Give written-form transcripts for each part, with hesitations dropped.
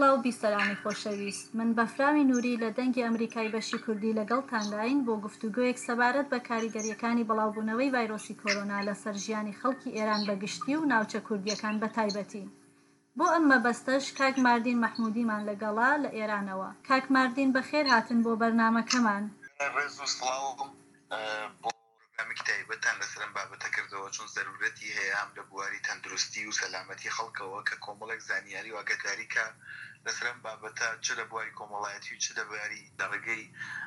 بڵاو بیسەرانی خۆشەویست، من بەفراوی نووری لە دەنگی ئەمریکای بەشی کوردی لەگەڵتانداین بۆ گفتوگۆیەک سەبارەت بە کاریگەریەکانی بڵاوبوونەوەی ڤایرۆسی کۆرۆنا لەسەر ژیانی خەڵکی ئێران بەگشتی و ناوچە کوردیەکان بە تایبەتی. بۆ ئەم مەبەستەش کاک ماردین مەحموودیمان لەگەڵا لە ئێرانەوە. کاک ماردین بەخێر هاتن بۆ بەرنامەکەمان. برنامجی تایبەتان لەسەرم بابەتە کردەوە چون ضرورەتی هەیە هەم لە بواری تەندروستی و سەلامەتی خەڵکەوە کە کۆمەڵێک زانیاری و ئاگاداری کە لەسەرم بابەتە چ لە بواری کۆمەڵایەتی و چ لە بواری دەڕێگەی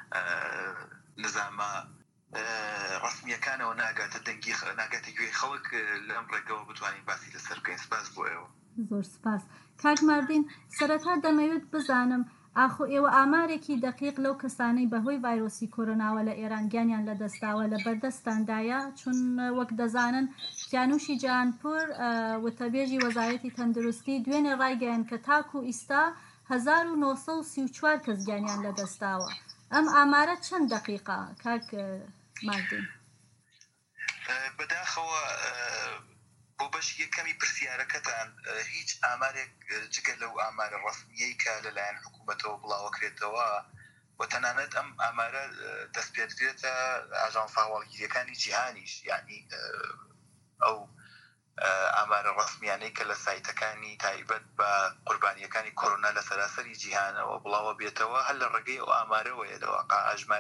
نظامە ڕسمیەکانەوە ناگاتە گوێی خەڵک لەم ڕێگەوە بتوانین باسی لەسەر بکەین. سپاس بۆ ئێوە. زۆر سپاس. کاک ماردین، سەرەتا دەمەوێت بزانم ئاخۆ ئێوە ئامارێکی دەقیق لەو کەسانەی بەهۆی ڤایرۆسی کۆرۆناوە لە ئێران گیانیان لەدەستاوە لە بەردەستاندایە، چون وەک دەزانن کیانوشی جیهانپور وتەبێژی وەزارەتی تەندروستی دوێنێ ڕایگەیان کە تاکو ئیستا 1934 کەس گیانیان لەدەستاوە. ئەم ئامارە چەند دەقیقە کاک ماردین؟ بەداخەوە بۆ بەشی یەکەمی پرسیارەکەتان هیچ ئامارێک جگە لەو ئامارە ڕەسمیەی کە لەلایەن حکوومەتەوە بڵاوەکرێتەوە و تەنانەت ئەم ئامارە دەست پێدرێتە ئاژانسە هەواڵگیریەکانی جیهانیش، یعنی ئەو ئامارە ڕەسمیانەی کە لە سایتەکانی تایبەت بە قوربانیەکانی کۆرۆنا لە سەراسەری جیهانەوە بڵاوە بێتەوە هەر لە ڕێگەی ئەو ئامارەوەیە لەواقع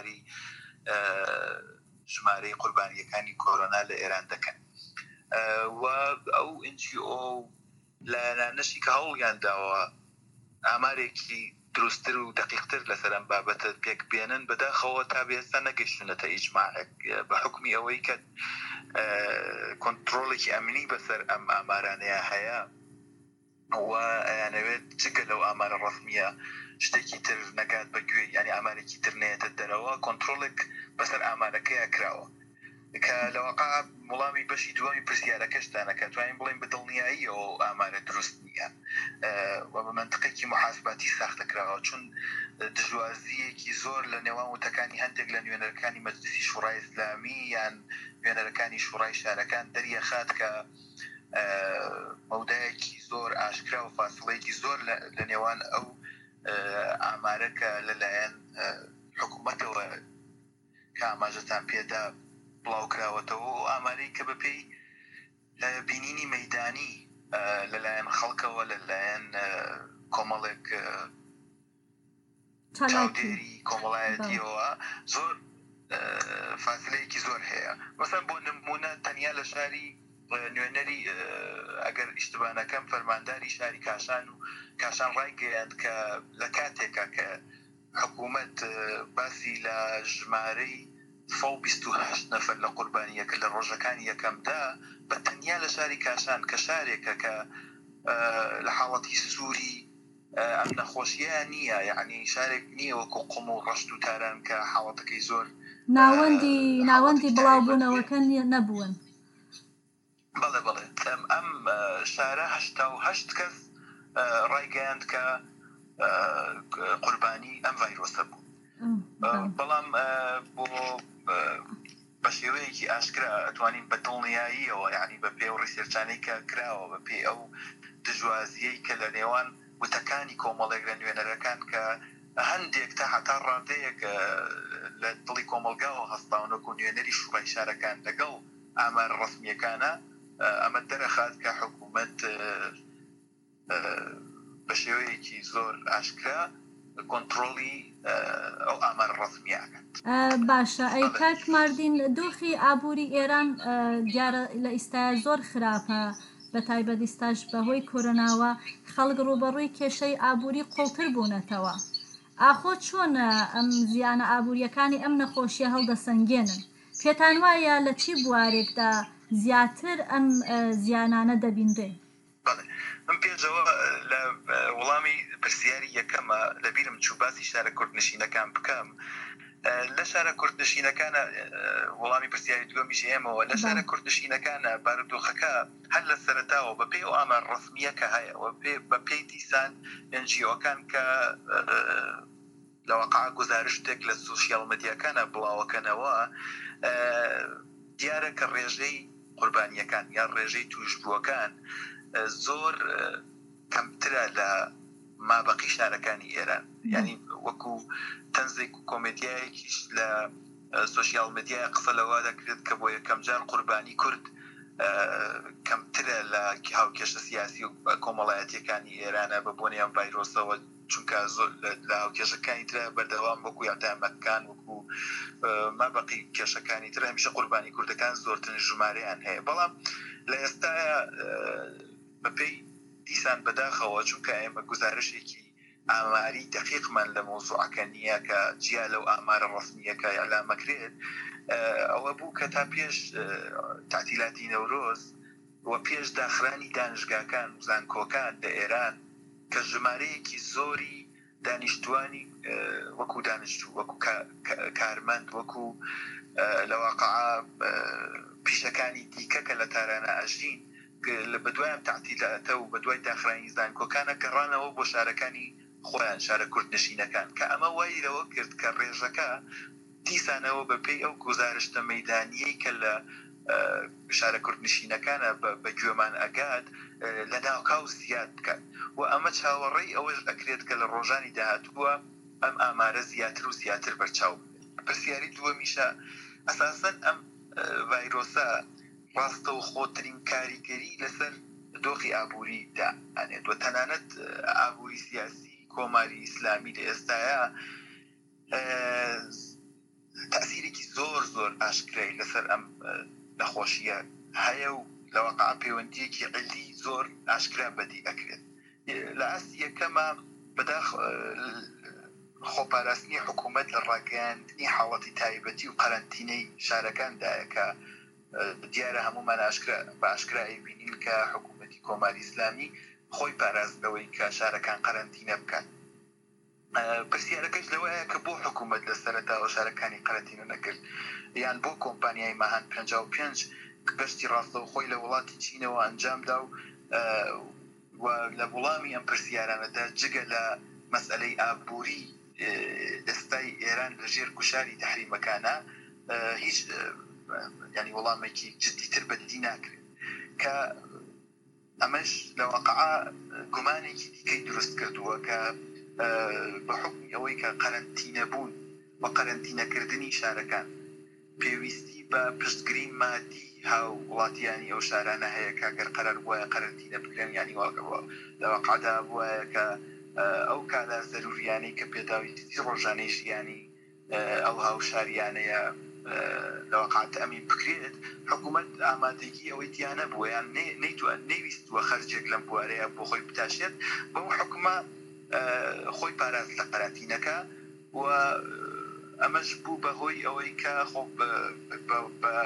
ژمارەی قوربانیەکانی کۆرۆنا لە ئێران دەکەن و ئەو NGO لایەنانەشی کە هەوڵیان داوە ئامارێکی دروستتر و دقیقتر لەسەر ئەم بابەتە پێک بێنن، بەداخەوە تا بێستا نەگەیشتونەتە ئیجماعێک بە حکمی ئەوەی کە کۆنتڕۆڵێکی ئەمنی بەسەر ئەم ئامارانەیە هەیە و ئەیانەوێت چگە لەو ئامارە ڕەسمیە شتێکی تر نەکات بەگوێ، یعنی ئامارێکی تر نێتە دەرەوە کۆنتڕۆڵێک بەسەر ئامارەکەیە کراوە کە لەواقع وەڵامی بەشی دووەمی پرسیارەکەشتانەکە توانین بڵێن بە دڵنیایی ئەو ئامارە دروست نییە و بە منطقێکی محاسباتی ساختەکراوە، چون دژوازیەکی زۆر لە نێوان وتەکانی هەندێک لە نوێنەرەکانی مەجلیسی شوڕای ئیسلامی یان نوێنەرەکانی شوڕای شارەکان دەریەخات کە مەودایەکی زۆر ئاشکرا و فاصلەیەکی زۆر لە نێوان ئەو ئامارەکە لەلایەن حکوومەتەوە کە ئاماژەتان پێدا بڵاوکراوەتەوە و ئامارەی کە بەپێی بینینی مەیدانی لەلایەن خەڵکەوە لەلایەن کۆمەڵێک چاودێری کۆمەڵایەتیەوە زۆر فاصلەیەکی زۆر هەیە. مەسەڵەن بۆ نمونە تەنیا لە شاری نوێنەری ئەگەر ئیشتبانەکەم فەرمانداری شاری کاشان ڕایگەیاند کە لە کاتێکە کە حکوومەت باسی لە ژمارەی 128 نەفەر لە قوربانیەکە لە ڕۆژەکانی یەکەمدا بە تەنیا لە شاری کاشان کە شارێکە کە لە حاڵەتی سووری ئەم نەخۆشیە نییە، یعنی شارێک نییە وەکو قوم و ڕەشت و تاران کە حاڵەتەکەی زۆر ناوەندی بڵاوبوونەوەکە نەبوون. بەڵێ ئەم شارە 88 کەس ڕایگەیاند کە قوربانی ئەم ڤایرۆسە بوو، بەڵام بۆ بە شێوەیەکی ئاشکرا ئەتوانین بە دڵنیاییەوە، یعنی بە پێ و ڕیسێرچانەی کە کراوە بە پێی ئەو دژوازیەی کە لە نێوان وتەکانی کۆمەڵێک لە نوێنەرەکان کە هەندێک تا هەتا ڕادەیەک لە دڵی کۆمەلگاوە هەستاونەکو نوێنەری شوڕای شارەکان لەگەڵ ئامار ڕەسمیەکانە ئەمە دەرەخات کە حکوومەت بە شێوەیەکی زۆر ئاشکرا کۆنتڕۆڵی ئەو ئامار ڕەسمیەکەات. باشە. ئەی کاک ماردین، دۆخی ئابووری ئێران دیارە لە ئیستاە زۆر خراپە، بە تایبەت ئیستاش بەهۆی کۆرۆناوە خەڵک ڕوبەڕووی کێشەی ئابووری قوڵتر بوونەتەوە. ئاخۆ چۆنە ئەم زیانە ئابووریەکانی ئەم نەخۆشیە هەڵدەسەنگێنن؟ پێتان وایە لە چی بوارێکدا زیاتر ئەم زیانانە دەبیندێ؟ من پێشەوە لە وەڵامی پرسیاری یەکەمە لەبیرم چوو باسی شارە کوردنشینەکان بکەم. لە شارە کوردنشینەکانە وەڵامی پرسیاری دووەمیش ئێمەوە لە شارە کوردنشینەکانە بارودۆخەکە هەر لە سەرەتاوە بە پێی ئەو ئامار ڕەسمیە کە هەیە بە پێی دیسان NGO-کان کە لەواقع گزارشتێک لە سوشیال مدیاکانە بڵاوەکەنەوە دیارە کە ڕێژەی قوربانیەکان یان ڕێژەی توشبووەکان زۆر کەمترە لە مابەقی شارەکانی ئێران یعنی وەکو تەنزێک و کۆمێدیایەکیش لە سوشیال مدیای قسە لەوا دەکرێت کە بۆ یەکەم جار قوربانی کورد کەمترە لە هاوکێشە سیاسی و کۆمەڵایەتیەکانی ئێرانە بە بۆنیان ڤایرۆسەوە چونکە لە هاوکێشەکانی ترە بەردەوام وەکو یاندامەکان وەکو مابەقی کێشەکانی تر هەمیشە قوربانی کوردەکان زۆرترین ژمارەیان هەیە بەڵام لە ئێستاە بەپێی دیسان بەداخەوە چونکە ئێمە گزارشێکی ئاماری دقیقمان لە مۆزوعەکە نییە کە جیا لەو ئامارە ڕەسمیەکە ئەلامەکرێت ئەوە بوو کە تا پێش تعتیلاتی نەورۆز و پێش داخرانی دانشگاکان و زانکۆکان لە ئێران کە ژمارەیەکی زۆری دانیشتوانی وەکو دانیشتوو وەکو کارمەند وەکو لەواقع پیشەکانی دیکە کە لە تارانە ئەژین لە بەدوایان تعتیلاتە و بەدوای داخرانی زانکۆکانە گەڕانەوە بۆ شارەکانی خۆیان شارە کوردنشینەکان کە ئەمە وای لەوە کرد کە ڕێژەکە دیسانەوە بەپێی ئەو گزارشتە مەیدانیەی کە لە شارە کوردنشینەکانە بە گوێمان ئەگات لە ناوکاو زیاد بکات و ئەمە چاوەڕێی ئەوەش ئەکرێت کە لە ڕۆژانی داهاتووە ئەم ئامارە زیاتر و زیاتر بەرچاو پرسیاری دووەمیشە ئەساسەن ئەم ڤایرۆسە ڕاستە و خۆترین کاریگەری لەسەر دۆخی ئابووریدا ئەنێت و تەنانەت ئابووری سیاسی کۆماری ئیسلامی لە ئێستاە تأثیرێکی زۆر ئاشکرای لەسەر ئەم نەخۆشیە هەیە و لەواقع پەیوەندیەکی علی زۆر ئاشکرا بەدی ئەکرێت لە ئاستی یەکەمە بەداخ خۆپاراستنی حکوومەت لە ڕاگەیاندنی حاڵەتی تایبەتی و قەرەنتینەی شارەکاندایە کە دیارە هەمومان بە ئاشکرایی بینین کە حکوومەتی کۆماری ئیسلامی خۆی پاراستنەوەی کە شارەکان قەرەنتینە بکات پرسیارەکەش لەوەیە کە بۆ حکوومەت لە سەرەتاوە شارەکانی قەرەنتینە نەکرد یان بۆ کۆمپانیای ماهان 55 گەشتی ڕاستەوە خۆی لە وڵاتی چینەوە ئەنجامدا و لە وڵامی ئەم پرسیارانەدا جگە لە مەسئلەی ئابووری ئێستای ئێران لەژێر گوشاری تەحریمەکانە هیچ ینی وەڵامێکی جدیتر بەدیدی ناکرێت کە ئەمەش لە واقعا گومانێکی دیکەی دروست کردووە کە بە حکمی ئەوەی کە قەرەنتینە بوون و قەرەنتینەکردنی شارەکان پێویستی بە پشتگیری مادی هاو وڵاتیانی ئەو شارانە هەیە کە گەر قەرار وایە قەرەنتینە بکرێن ینی لە واقعدا وایە کە ئەو کالا زەروریانەی کە پێداویستی ڕۆژانەی ژیانی ئەو هاو شاریانەیە لەواقع تەمین بکرێت حکوومەت ئامادەگی ئەوەی دیانە بووە یان نەیویستوە خەرجێک لەم بوارەیە بۆ خۆی بتاشێت بەو حکومە خۆی پاراست لە قەرەنتینەکە و ئەمەش بوو بەهۆی ئەوەی کە خۆ بە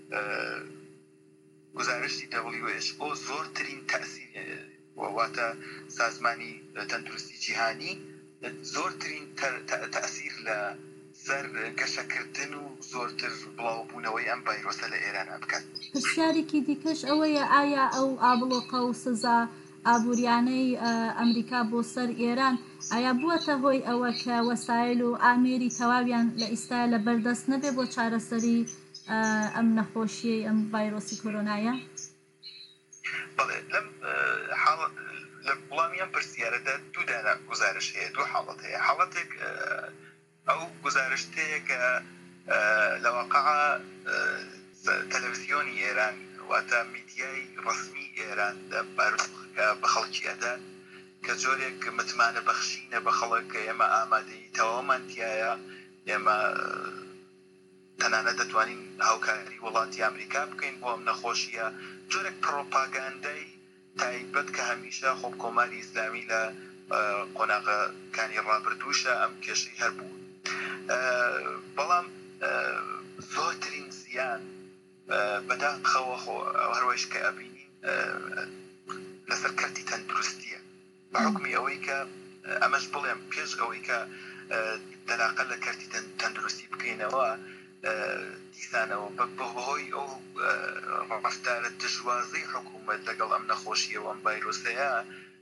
گزارشی WHO زۆرترین تەأسیر واتە سازمانی تەندروستی جیهانی زۆرترین تەأسیر لە سەر گەشەکردن و زۆرتر بڵاوبوونەوەی ئەم ڤایرۆسە لە ئێرانە بکات. پرسیارێکی دیکەش ئەوەیە ئایا ئەو ئابڵۆقە و سزا ئابووریانەی ئەمریکا بۆ سەر ئێران ئایا بووەتە هۆی ئەوە کە وەسایل و ئامێری تەواویان لە ئیستا لە بەردەست نەبێ بۆ چارەسەری ئەم نەخۆشیەی ئەم ڤایرۆسی کۆرۆنایە؟ بەڵێ لەم حاڵەت لە وڵامی ئەم پرسیارەدا دوو دانە گزارش هەیە دوو حاڵەت هەیە حاڵەتێک ئەو گزارشتەیە کە لەواقع تەلەڤیزیۆنی ئێران واتە میدیای ڕسمی ئێران بە خەڵکی ئەدات کە جۆرێک متمانە بەخشینە بە خەڵک کە ئێمە ئامادەی تەواومانتیایە ئێمە تەنانەت دەتوانین هاوکاری وڵاتی ئەمریکا بکەین بۆ ئەم نەخۆشیە جۆرێک پرۆپاگاندای تایبەت کە هەمیشە خۆب کۆماری ئیسلامی لە قۆناغەکانی ڕابردووشە ئەم کێشەی هەربوو بەڵام زۆرترین زیان بەداخەوە هەروەش کە ئەبینین لەسەر کەرتی تەندروستیە بە حکمی ئەوەی کە ئەمەش بڵێم پێش ئەوەی کە دەلاقە لە کەرتی تەندروستی بکەینەوە دیسانەوە بەهۆی ئەو ڕەفتارە دژوازەی حکوومەت لەگەڵ ئەم نەخۆشیە و ئەم ڤایرۆسەیە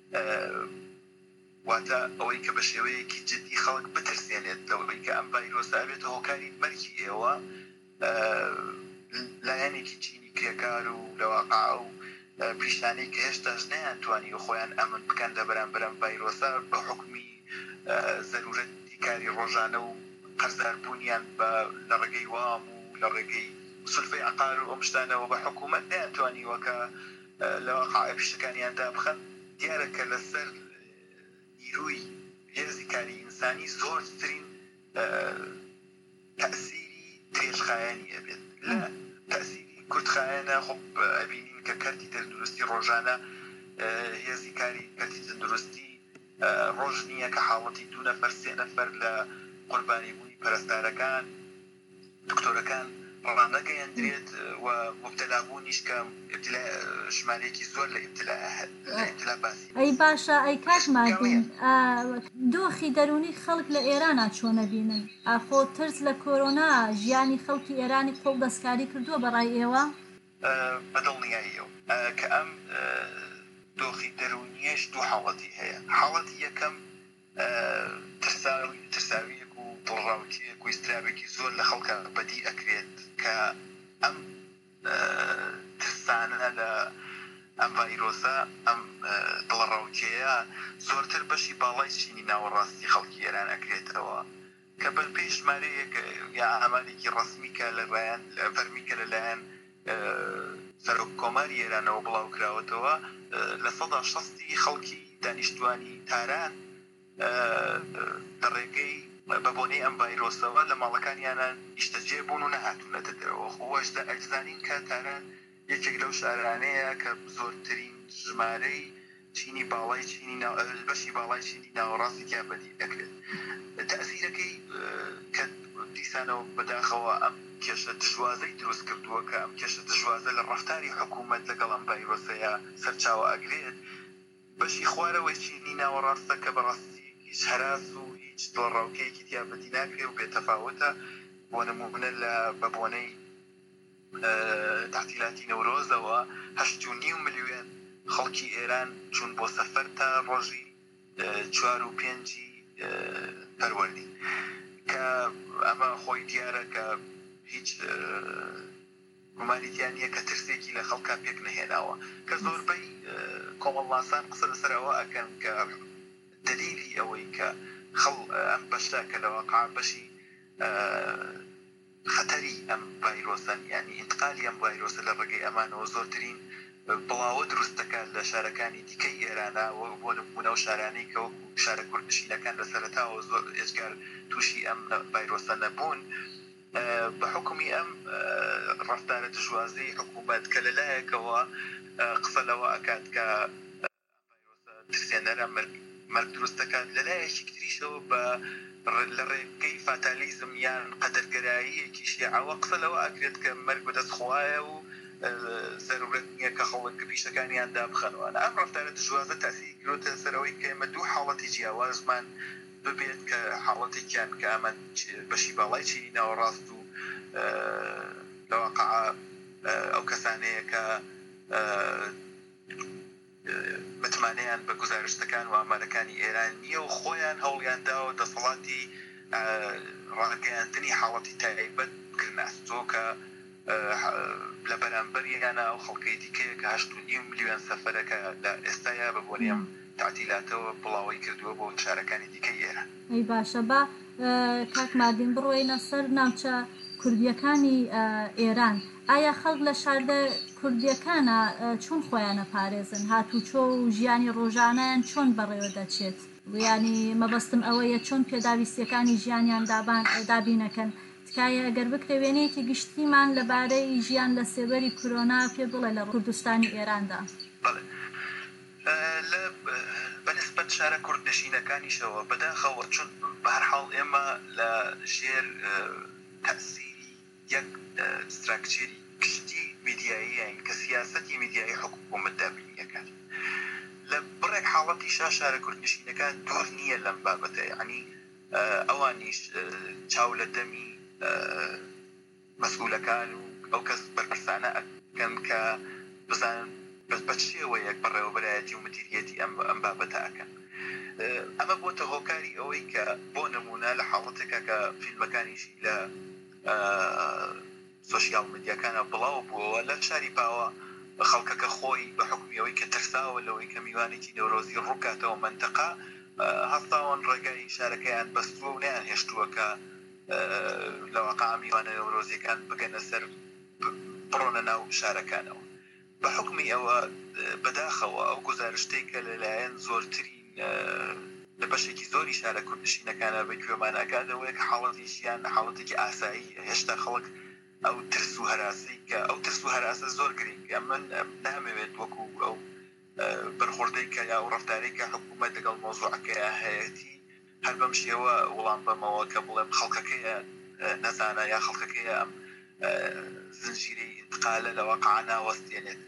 واتە ئەوەی کە بە شێوەیەکی جدی خەڵک بترسێنێت لەوەی کە ئەم ڤایرۆسە ئەبێتە هۆکاری مەرگی ئێوە لایەنێکی چینی کرێکار و لەواقع و پیشانی کە هێشتاش نەیانتوانی خۆیان ئەمن بکەن لە بەرامبەرم ڤایرۆسە بە حکمی زەرورەتی کاری ڕۆژانە و قەرزاربوونیان لە ڕێگەی وام و لە ڕێگەی سولفەی عقار و ئەم شتانەوە بە حکوومەت نەیانتوانی وەکە لە واقع پیشەکانیاندا بخەن. دیارە کە لەسەر نیروی هێزی کاری ئینسانی زۆرترین تەأسیری درێژخایەنی ئەبێت لە تەأسیری کورتخایەنە. خۆ ئەبینین کە کەرتی تەندروستی ڕۆژانە هێزی کاری کەرتی تەندروستی ڕۆژ نییە کە حاڵەتی 2 نەفەر 3 نەفەر لە قوربانی بوونی پەرستارەکان دکتۆرەکان ڕانەگەیەندرێت و مبتەلابوونیش کە ژمارەیەکی زۆر لە ئیبتلا باسی. ئەی باشە ئەی کاک مادین دۆخی دەرونی خەڵک لە ئێرانە چۆنە بینن؟ ئاخۆ ترس لە کۆرۆنا ژیانی خەڵکی ئێرانی خۆڵ دەستکاری کردووە بەڕای ئێوە؟ بەدڵنیاییەوە کە ئەم دۆخی دەرونیەش دوو حاڵەتی هەیە. حاڵەتی یەکەم ترساویەک و دڵڕاوتیەک و ئیسترابێکی زۆر لە خەڵکە بەدی ئەکرێت کە ئەم ترسانە لە ئەم ڤایرۆسە ئەم دڵڕاوتیەیە زۆرتر بەشی باڵای چینی ناوەڕاستی خەڵکی ئێران ئەکرێتەوە کە بەپێی ژمارەیەک یا ئامانێکی ڕەسمی کە لەلایەن فەرمیکە لەلایەن سەرۆک کۆماری ئێرانەوە بڵاو کراوەتەوە لە 60% خەڵکی دانیشتوانی تاران ڕێگەی بە بۆنەی ئەم ڤایرۆسەوە لە ماڵەکانیانە نیشتەجێ بوون و نەهاتوونەتە دەرەوە. خۆشدا ئەجزانین کە تاران یەکێک لەو شارانەیە کە زۆرترین ژمارەی چینی باڵای چینی بەشی باڵای چینی ناوەڕاستی تیابەتی دەکرێت. تەأسیرەکەی کە دیسانەوە بەداخەوە ئەم کێشە دژوازەی دروست کردووە کە ئەم کێشە دژوازە لە ڕەفتاری حکوومەت لەگەڵ ئەم ڤایرۆسەیە سەرچاوە ئەگرێت. بەشی خوارەوەی چینی ناوەڕاستە کە بەڕاستی هیچ هەراس و هیچ دۆڕاوکەیەکی تیابەتی ناکرێت و بێتەفاوتە بۆ نمونە لە بەبوونەی تحتیلاتی نەورۆزەوە 8.5 ملیۆن خەڵکی ئێران چون بۆ سەفەر تا ڕۆژی 4 و 5 پەروەردین کە ئەمە خۆی دیارە کە هیچ گومانیتیان نییە کە ترسێکی لە خەڵکا پێک نهێناوە کە زۆربەی کۆمەڵناسان قسە لەسەرەوە ئەکەن کە دلیلی ئەوەی کە ئەم بەشتا کە لە واقع بەشی خەتەری ئەم ڤایرۆسەن یعنی ئینتقالی ئەم ڤایرۆسە لە ڕێگەی ئەمانەوە زۆرترین بڵاوە دروست دەکات لە شارەکانی دیکەی ئێرانە بۆ نمونە و شارانەی کە وەکو شارە کوردنشینەکان لە سەرەتاوە زۆر ئێجگار تووشی ئەم ڤایرۆسە نەبوون بە حکومی ئەم ڕەفتارە دژوازەی حکوومەت کە لەلایەکەوە قسە لەوە ئەکات کە ڤایرۆسە ترسێنەرە مەرگ دروست دەکات لەلایەکی تریشەوە بە لە ڕێگەی فاتالیزم یان قەدەرگەراییەکی شیعەوە قسە لەوە ئەکرێت کە مەرگ بەدەستخوایە و ضرورەت نییە کە خەڵک پیشەکانیان دابخەنەوە. ئەم ڕەفتارە دژوازە تاثیری کردوتە سەرەوەی کە ئێمە دوو حاڵەتی جیاوازمان ببێت کە حاڵەتێکیان کە ئەمە بەشی باڵای چینی ناوەڕاست و لەواقع ئەو کەسانەیە کە متمانەیان بە گزارشتەکان و ئامارەکانی ئێران نییە و خۆیان هەوڵیانداوە دەسەڵاتی ڕاگەیاندنی حاڵەتی تایبەت کردناستۆ کە لە بەرامبەریانە ئەو خەڵکەی دیکەیە کە 8.5 ملیۆن سەفەرەکە لە ئێستایا بە بۆنێم تعتیلاتەوە بڵاوی کردووە بۆ شارەکانی دیکەی ئێران. ئەی باشە با کاک مادین بڕۆینە سەر ناوچە کوردیەکانی ئێران. ئایا خەڵک لە شاردە کوردیەکانە چۆن خۆیانە پارێزن؟ هاتوچۆ و ژیانی ڕۆژانیان چۆن بەڕێوە دەچێت؟ یانی مەبەستم ئەوەیە چۆن پێداویستیەکانی ژیانیان دابینەکەن. تکایە ئەگەر بکرێوێنەیەکی گشتیمان لەبارەی ژیان لە سێبەری کۆرۆنا پێ بڵێ لە کوردستانی ئێراندا. بەنسبەت شارە کوردنشینەکانیشەوە بەداخەوە چون بەهەرحاڵ ئێمە لە ژێر تەأسیری یەک ستراکچەری گشتی میدیاییین کە سیاسەتی میدیایی حکوومەت دابینیەکان لە بڕێک حاڵەتی شارە کوردنشینەکان دوور نییە لەم بابەتە یعنی ئەوانیش چاو لە دەمی مەسئولەکان و ئەو کەس بەرپرسانە ئەکەن کە بزانن بە شێوەیەک بەڕێوەبەرایەتی و مدیریەتی ئەم بابەتە ئەکەن. ئەمە بۆتە هۆکاری ئەوەی کە بۆ نمونە لە حاڵەتێکە کە فیلمەکانیشی لە سۆشیال میدیاکانە بڵاو بووەوە لە شاری پاوە خەڵکەکە خۆی بە حکمیەوەی کە ترساوە لەوەی کە میوانێکی نەورۆزی ڕووکاتەوە منتەقا هەستاوان ڕێگای شارەکەیان بەستووە و نیان هێشتووەکە لەواقع میوانە نەورۆزیەکان بگەنە سەر بڕۆنە ناو شارەکانەوە. بە حکمی ئەوە بەداخەوە ئەو گزارشتەی کە لەلایەن زۆرترین لە بەشێکی زۆری شارە کوردنشینەکانە بەگوێمانەکاتەوەیە کە حاڵەتی ژیان حاڵەتێکی ئاسایی هێشتا خەڵک ئەو ترس و هەراسی کە ئەو ترس و هەراسە زۆر گرنگە. من نامەوێت وەکو ئەو بەرخوردەی کە یا و ڕەفتارێک کە حکوومەت لەگەڵ مۆزوعەکەیە هەیەتی هەر بەم شێوە وەڵام بەمەوە کە بڵێم خەڵکەکەیە نەزانە یا خەڵکەکەیە ئەم زنجیرەی انتقالە لەواقع ناوەستێنێت.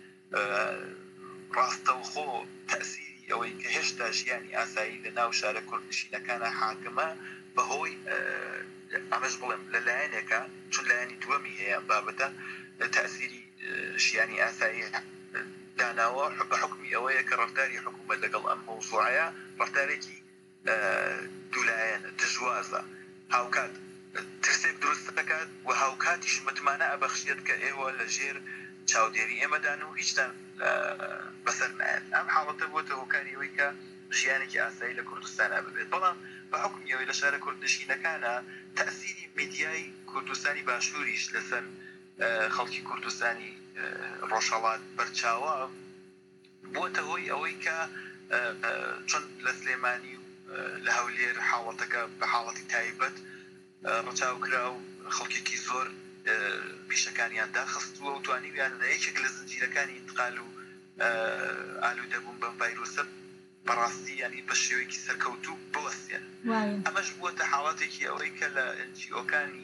ڕاستەوخۆ تەأسیری ئەوەی کە هێشتا ژیانی ئاسایی لە ناو شارە کوردنشینەکانە حاکمە بەهۆی ئەمەش بڵێم لەلایەنێکە چون لایەنی دووەمی هەیە بابەتە تەأسیری ژیانی ئاسایی داناوە بە حکمی ئەوەیە کە ڕەفتاری حکوومەت لەگەڵ ئەم مەوزوعەیە ڕەفتارێکی دوولایەنە دژوازە هاوکات ترسێک دروست دەکات و هاوکاتیش متمانە ئەبەخشێت کە ئێوە لە ژێر چاودێری ئێمەدان و هیچتان بەسەر نایەن. ئەم حاڵەتە بۆتە هۆکاری ئەوەی کە ژیانێکی ئاسایی لە کوردستانە ببێت. بەڵام بە حکمی ئەوەی لە شارە کوردنشینەکانە تەأسیری میدیای کوردستانی باشووریش لەسەر خەڵکی کوردستانی ڕۆژهەڵات بەرچاوە بۆتە هۆی ئەوەی کە چۆن لە سلێمانی لە هەولێر حاڵەتەکە بە حاڵەتی تایبەت ڕەچاوکرا و خەڵکێکی زۆر بیشەکانیان داخستووە و توانیویان لە یەکێک لە زنجیرەکانی انتقال و ئالوودەبوون بەم ڤایرۆسە بەڕاستی ینی بە شێوەیەکی سەرکەوتوو بوەستێن. ئەمەش بووەتە حاڵەتێکی ئەوەی کە لە NGO-کانی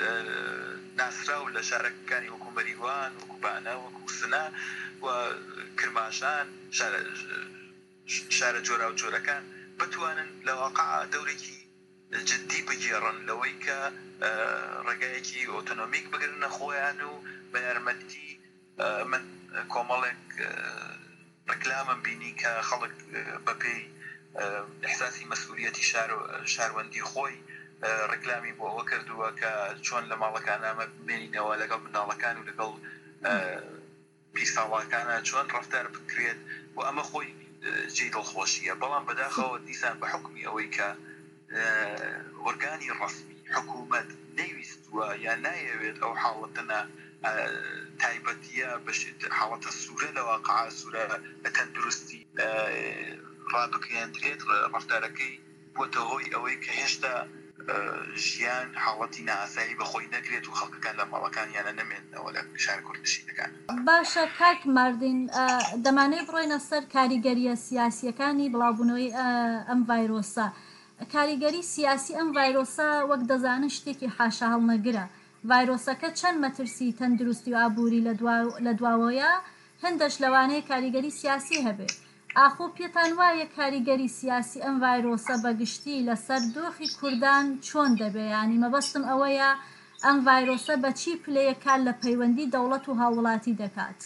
ناسرا و لە شارەکانی وەکو مەریوان وەکو بانە وەکو سنا و کرماشان شارە جۆرا و جۆرەکان بتوانن لە واقع دەورێکی جدی بگێڕن لەوەی کە ڕێگایەکی ئۆتۆنۆمیک بگرنە خۆیان و بە یارمەتی من کۆمەڵێک ڕکلامم بینی کە خەڵک بەپێی احساسی مەسئولیەتی شاروەندی خۆی ڕکلامی بۆ ئەوە کردووە کە چۆن لە ماڵەکان ئەمە بمێنینەوە لەگەڵ مناڵەکان و لەگەڵ پیساڵەکانە چۆن ڕەفتار بکرێت و ئەمە خۆی جێی دڵخۆشیە. بەڵام بەداخەوە دیسان بە حکمی ئەوەی کە ئۆرگانی ڕەسمی حکوومەت نەیویستووە یا نایەوێت ئەو حاڵەتەنە تایبەتیە بەشێت حاڵەتە سوورە لە واقع سوورە لە تەندروستی ڕابکێندرێت ڕەفتارەکەی بۆتە هۆی ئەوەی کە هێشتا ژیان حاڵەتی نائاسایی بەخۆی نەگرێت و خەڵکەکان لە ماڵەکانیانە نەمێنەوە لە شار کوردنشینەکان. باشە کاک ماردین دەمانەوێت بڕۆینە سەر کاریگەریە سیاسیەکانی بڵاوبوونەوەی ئەم ڤایرۆسە. کاریگەری سیاسی ئەم ڤایرۆسە وەک دەزانن شتێکی حاشا هەڵنەگرە. ڤایرۆسەکە چەند مەترسی تەندروستی و ئابووری لە دواوەیە هەندەش لەوانەیە کاریگەری سیاسی هەبێت. ئاخۆ پێتان وایە کاریگەری سیاسی ئەم ڤایرۆسە بەگشتی لەسەر دۆخی کوردان چۆن دەبێ؟ ینی مەبەستم ئەوەیە ئەم ڤایرۆسە بە چی پلەیەکان لە پەیوەندی دەوڵەت و هاوڵاتی دەکات؟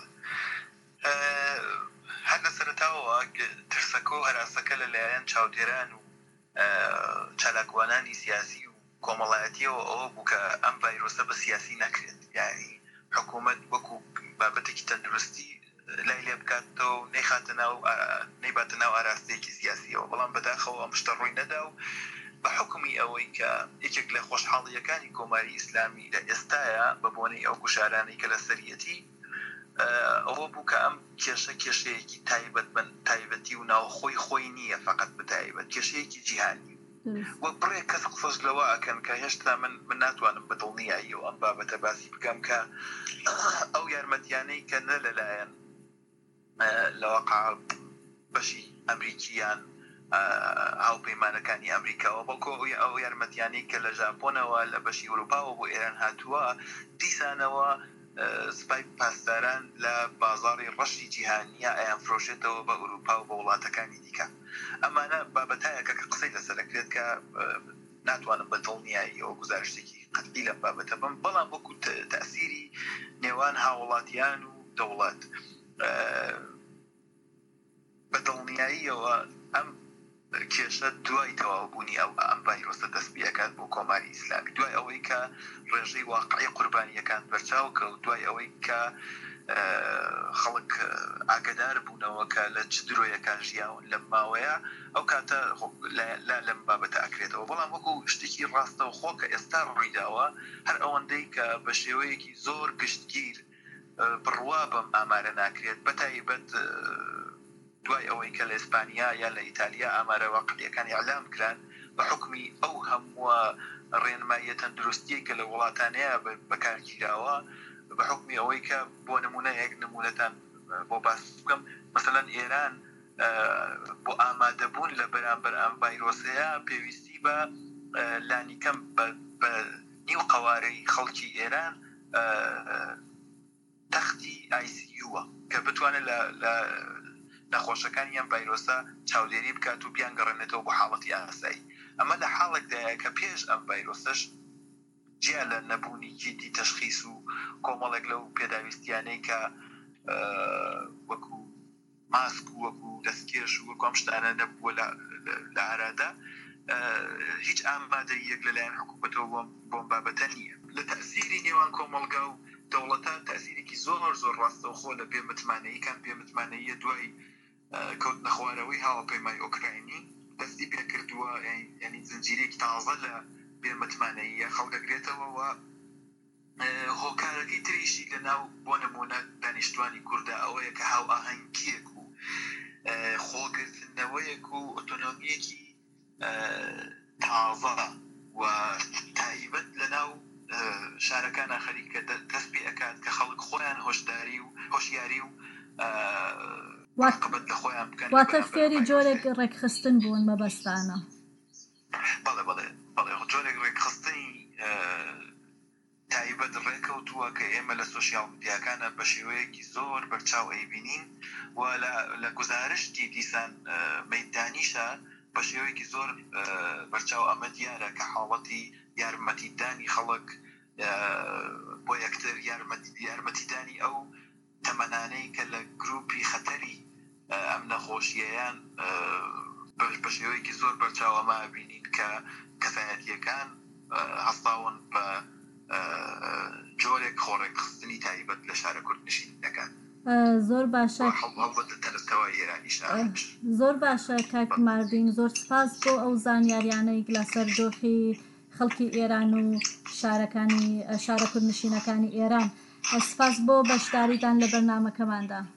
هەر لە سەرەتاوە ترسەکە و هەراسەکە لەلایەن چاودێران و چالاکوانانی سیاسی و کۆمەڵایەتیەوە ئەوە بوو کە ئەم ڤایرۆسە بە سیاسی نەکرێت. یعنی حکوومەت وەکو بابەتێکی تەندروستی لای لێ بکاتەوە و نەیباتە ناو ئاراستەیەکی سیاسیەوە. بەڵام بەداخەوە ئەم شتە ڕووی نەدا و بە حکمی ئەوەی کە یەکێک لە خۆشحاڵیەکانی کۆماری ئیسلامی لە ئێستاە بە بۆنەی ئەو گوشارانەی کە لە سەریەتی ئەوە بوو کە ئەم کێشەیەکی تایبەتی و ناوخۆی خۆی نییە فقط بتایبەت کێشەیەکی جیهانی وە بڕێ کەس قسەش لەوە ئەکەن کە هێشتا من ناتوانم بەدڵنیایی و ئەم بابەتە باسی بکەم کە ئەو یارمەتیانەی کە نە لەلایەن لەواقع بەشی ئەمریکیان هاوپەیمانەکانی ئەمریکاوە بەڵکۆ ئەو یارمەتیانەی کە لە ژاپۆنەوە لە بەشی ئەوروپاوە بۆ ئێران هاتووە دیسانەوە سپای پاسداران لە بازاڕی ڕەشی جیهانیە ئەیان فرۆشێتەوە بە ئەوروپا و بە وڵاتەکانی دیکە. ئەمانە بابەتایەکە کە قسەی لەسەرەکرێت کە ناتوانم بەدڵنیایی ئەوە گزارشتێکی قەتبی لەم بابەتە بم. بەڵام وەکو تەأسیری نێوان هاوڵاتیان و دەوڵەت بەدڵنیاییەوە ئەم کێشە دوای تەواوبوونی ئەم ڤایرۆسە دەستپێکات بۆ کۆماری ئیسلامی دوای ئەوەی کە ڕێژەی واقعی قوربانیەکان بەرچاو کە و دوای ئەوەی کە خەڵک ئاگدار بوونەوە کە لە چ درۆیەکە ژیاون لەم ماوەیە ئەو کاتە لەم بابەتە ئەکرێتەوە بەڵام وەکو شتێکی ڕاستەوە خۆ کە ئێستا ڕوویداوە هەر ئەوەندەی کە بە شێوەیەکی زۆر گشتگیر بڕوا بەم ئامارە ناکرێت بەتایبەت دوای ئەوەی کە لە ئیسپانیا یا لە ئیتالیا ئامارە واقعیەکانی ئەعلام کران بە حکمی ئەو هەمووە ڕێنماییە تەندروستیە کە لە وڵاتانەیە بەکارگیراوە بە حکمی ئەوەی کە بۆ نمونە یەک نمونەتان بۆ باس بکەم مثلەن ئێران بۆ ئامادەبوون لە بەرامبەر ئەم ڤایرۆسەیە پێویستی بە لانیکەم بە نیو قوارەی خەڵکی ئێران تەختی ICU-وە کە بتوانێت لە نەخۆشەکانی ئەم ڤایرۆسە چاودێری بکات و بیان گەڕێنێتەوە بۆ حاڵەتی ئاسایی ئەمە لە حاڵێکدایە کە پێش ئەم ڤایرۆسەش جیا لە نەبوونی جدی تەشخیص و کۆمەڵێک لەو پێداویستیانەی کە وەکو ماسک و وەکو دەستکێش و وەکو ئەم شتانە نەبووە لە ئارادا هیچ ئامادەیەک لەلایەن حکوومەتەوە بۆم بابەتە نییە لە تەسیری نێوان کۆمەڵگا و دەوڵەتان تەسیرێکی زۆر ڕاستەوخۆ لە پێمتمانەیەکان پێمتمانەیە دوای کەوت نەخوارەوەی هاوپەیمای ئۆکراینی دەستی پێ کردووە یعنی زنجیرێکی تازە لە پێمتمانەیە خەڵدەگرێتەوە و هۆکارەکەی تریشی لەناو بۆ نمونە دانیشتوانی کووردا ئەوەیە کە هاو ئاهەنگیەک و خۆگرتنەوەیەک و ئۆتۆنۆمیەکی تازە و تایبەت لەناو شارەکان خەریکە دەست پێ ئەکات کە خەڵک خۆیان هۆشداری و هۆشیاری و واتە فێری جۆرێک ڕێکخستن بوون مەبەستانە بەڵێ جۆرێک ڕێکخستنی تایبەت ڕێکەوتووە کە ئێمە لە سوشیال میدیاکانە بە شێوەیەکی زۆر بەرچاو ئەیبینین و لە گزارشتی دیسان مەیدانیشە بە شێوەیەکی زۆر بەرچاو ئەمە دیارە کە حاڵەتی یارمەتیدانی خەڵک بۆ یەکتر یارمەتیدانی ئەو تەمەنانەی کە لە گروپی خەتەری ئەم نەخۆشیەیان بە شێوەیەکی زۆر بەرچاو ئەمە بینین کە کەسایەتیەکان هەستاون بە جۆرێک خۆڕێکخستنی تایبەت لە شارە کوردنشینەکان زۆر باشە زۆر باشە کاک ماردین زۆر سپاس بۆ ئەو زانیاریانەی لەسەر دۆخی خەڵکی ئێران و شارە کوردنشینەکانی ئێران سپاس بۆ بەشداریتان لە بەرنامەکەماندا